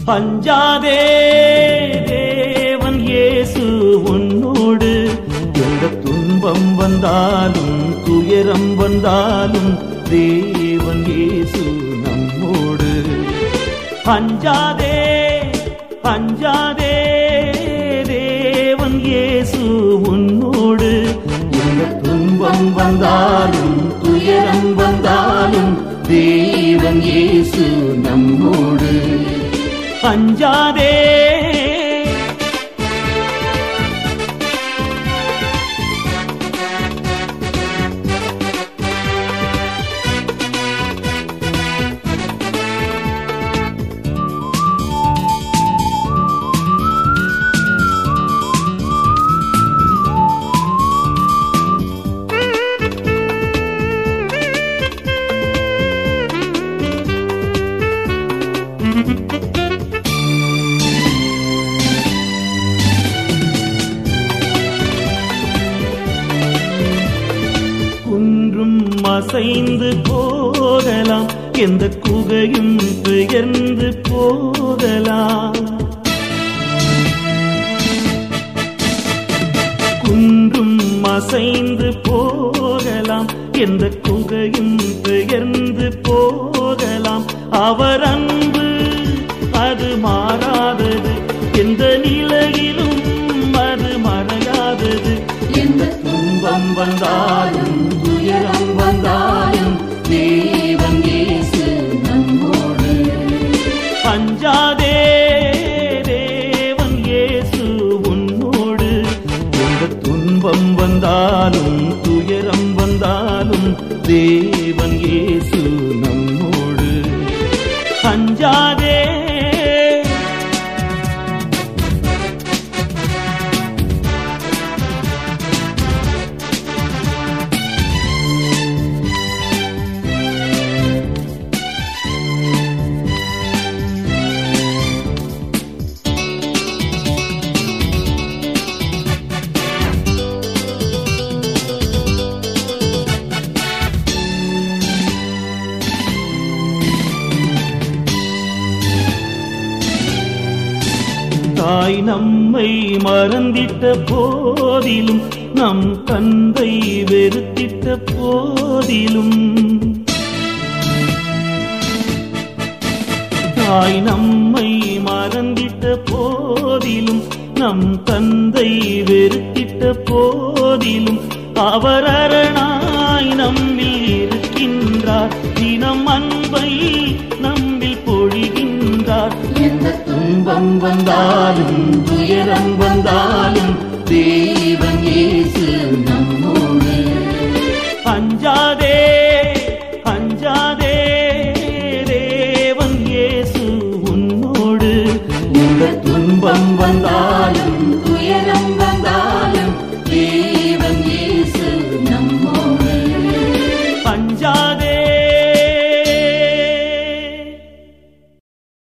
அஞ்சாதே தேவன் இயேசு உன்னோடு. எந்த துன்பம் வந்தாலும் துயரம் வந்தாலும் தேவன் இயேசு நம்மோடு. அஞ்சாதே அஞ்சாதே தேவன் இயேசு உன்னோடு. எந்த துன்பம் வந்தாலும் துயரம் வந்தாலும் தேவன் இயேசு நம்மோடு. அஞ்சாதே குன்றும் அசைந்து போகலாம், எந்த குகையும் பெயர்ந்து போகலாம். குன்றும் அசைந்து போகலாம், எந்த குகையும் பெயர்ந்து போகலாம். அவர் அன்பு அது மாறாதது, எந்த நிலையிலும் அது மறையாதது. எந்த துன்பம் வந்தாலும் துயரம் வந்தாலும் தேவன் இயேசு நம்மோடு. அஞ்சாதே தேவன் இயேசு உன்னோடு. எந்த துன்பம் வந்தாலும் துயரம் வந்தாலும் தேவன் இயேசு நம்மோடு. அஞ்சாதே தாய் நம்மை மறந்திட்ட போதிலும், நம் தந்தை வெறுத்திட்ட போதிலும், தாய் நம்மை மறந்திட்ட போதிலும், நம் தந்தை வெறுத்திட்ட போதிலும், அவர் அரணாய் நம்மில் இருக்கின்றார். தினம் அன்பை நம்மில் பொழிகின்றார். எந்த துன்பம் வந்தாலும் துயரம் வந்தாலும் தேவன் இயேசு நம்மோடு. அஞ்சாதே